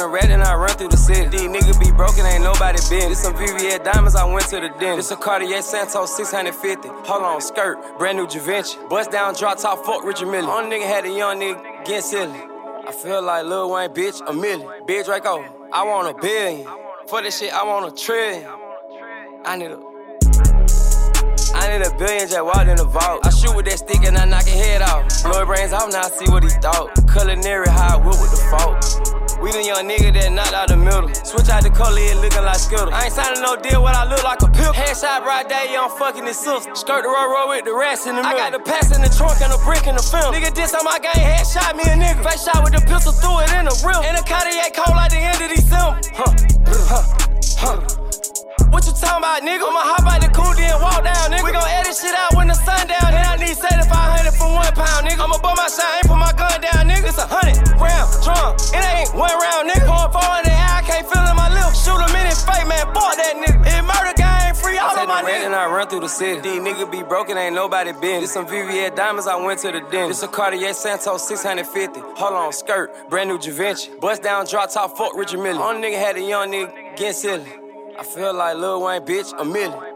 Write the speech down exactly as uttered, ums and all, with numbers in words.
the rat and I run through the city. These niggas be broken, ain't nobody been. This some V V S diamonds, I went to the den. This a Cartier Santos six hundred fifty. Hold on, skirt, brand new Givenchy. Bust down, drop top, fuck Richard Mille. Only nigga had a young nigga getting silly. I feel like Lil Wayne, bitch, a million. Big Draco, I want a billion. For this shit, I want a trillion. I need a I need a billion, just walked in the vault. I shoot with that stick and I knock his head off. Blow his brains off, now I see what he thought. Culinary, how I whip with the fault. We the young nigga that knocked out the middle. Switch out the color, it looking like Skittle. I ain't signing no deal, what I look like a pill. Headshot right there, young fucking his sister. Skirt the road road with the rest in the middle. I got the pass in the trunk and a brick in the film. Nigga diss on my gang, headshot me a nigga. Face shot with the pistol, threw it in the rim. And the Cartier cold like the end of December. Huh, huh, huh. What you talking about, nigga? I'ma hop out the coupe and walk down, nigga. We gon' edit shit out when the sun down. And I need seventy-five hundred for one pound, nigga. I'ma bust my shot, ain't put my gun down, nigga. It's a hundred round drum. It ain't one round, nigga. Pouring four in the air, I can't feel in my lips. Shoot him in his face, man. Fuck that nigga. It murder gang free, all of my niggas. And I run through the city. These niggas be broken, ain't nobody been. This some V V S diamonds, I went to the den. This a Cartier Santos six hundred fifty. Hold on, skirt, brand new Givenchy. Bust down, drop top, fuck Richard Mille. Only nigga had a young nigga getting silly. I feel like Lil Wayne, bitch, a million.